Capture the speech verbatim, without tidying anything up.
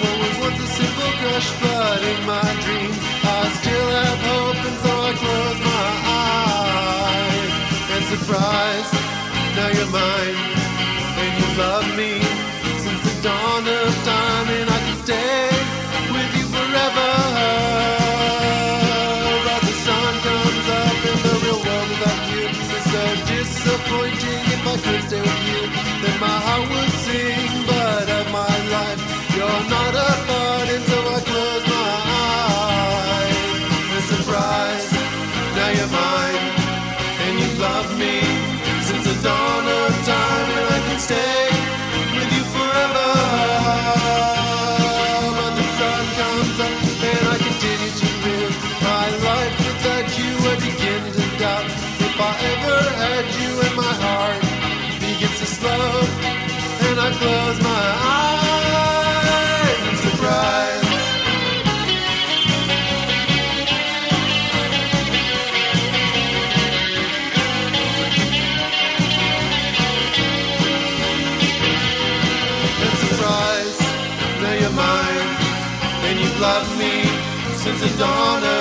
what was once a simple crush, but in my dreams I still have hope, and so I close my eyes. And surprise, now you're mine, and you love me since the dawn of time, and I can stay with you forever. But the sun comes up and the real world without you is so disappointing. If I could stay with you, then my heart would sing, but of my life you're not a part, and so I close my eyes. And surprise, now you're mine, and you love me since the dawn of time, and I can stay with you forever. But the sun comes up and I continue to live my life without you. I begin to doubt if I ever had you, and my heart begins to slow, and I close my eyes in surprise. And surprise, now you're mine, and you've loved me since the dawn of